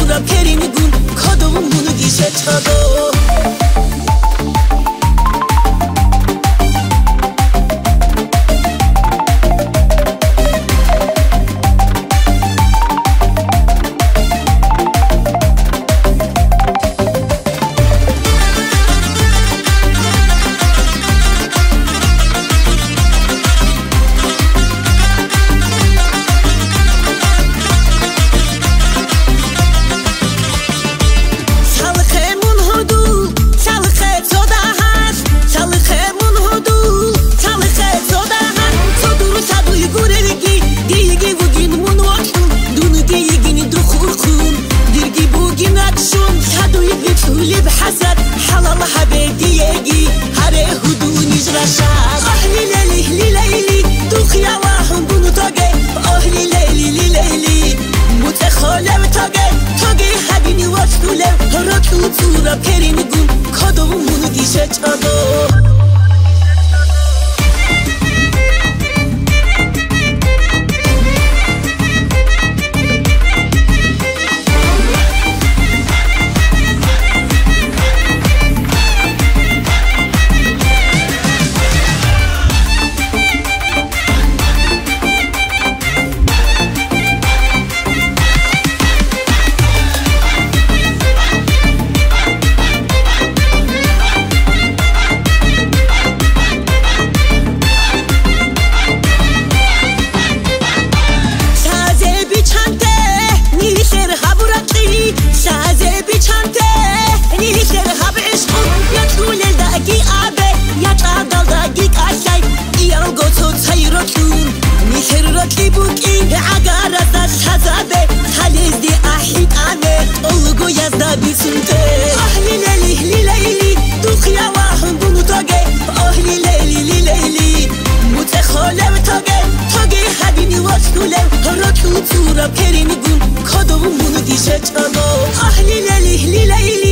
tura perini gun kodomun bunu gişe çado بحسد حلال حبيبي يجي هره هدوني جرشاد أهلي ليلي ليلي دوخي واهم بونو تاجي أهلي ليلي ليلي متخالف تاجي هبيني وقتولي هراتو تورا پرين گون كادو مونو گيشه چادو راتي بوكي عقارة ذات حزابة خاليزدي أحيد أنا أولغو يزدا بسنتي أهلي ليلي ليلي دوخيا واهم بونو تاجي أهلي ليلي ليلي متخالف تاجي هبيني واشتولي هراتو تورا پرين گون كادو مونو گيشه چادو أهلي ليلي ليلي